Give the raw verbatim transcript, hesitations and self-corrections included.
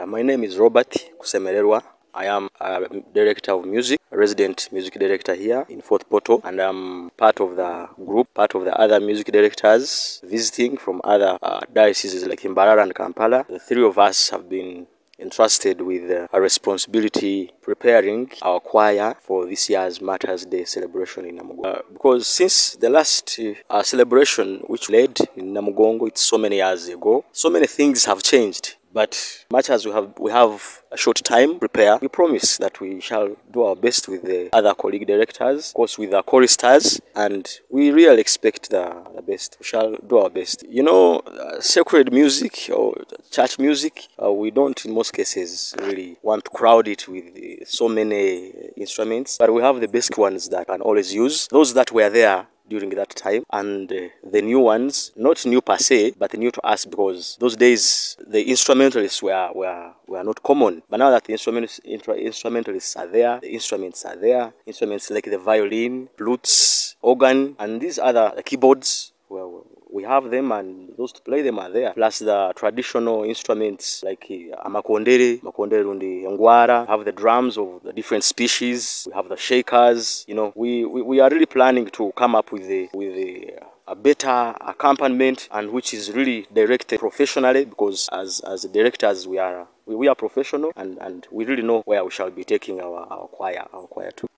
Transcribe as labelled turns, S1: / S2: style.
S1: Yeah, my name is Robert Kusemererwa. I am a director of music, a resident music director here in Fort Portal, and I'm part of the group, part of the other music directors visiting from other uh, dioceses like Mbarara and Kampala. The three of us have been entrusted with uh, a responsibility preparing our choir for this year's Martyrs' Day celebration in Namugongo. Uh, because since the last uh, celebration which led in Namugongo, it's so many years ago, so many things have changed. But much as we have we have a short time to prepare, we promise that we shall do our best with the other colleague directors, of course with the choristers, and we really expect the, the best. We shall do our best. You know, uh, sacred music or church music, uh, we don't in most cases really want to crowd it with uh, so many instruments, but we have the basic ones that can always use. Those that were there during that time, and uh, the new ones, not new per se, but new to us, because those days the instrumentalists were were, were not common. But now that the instruments, instrumentalists are there, the instruments are there, instruments like the violin, flutes, organ, and these other the keyboards, well, we have them, and those to play them are there. Plus the traditional instruments like uh, makondere, makondere undi ngwara, have the drums of the different species, we have the shakers. You know, we, we, we are really planning to come up with the with the uh, a better accompaniment, and which is really directed professionally, because as as directors we are we, we are professional, and, and we really know where we shall be taking our, our choir our choir to.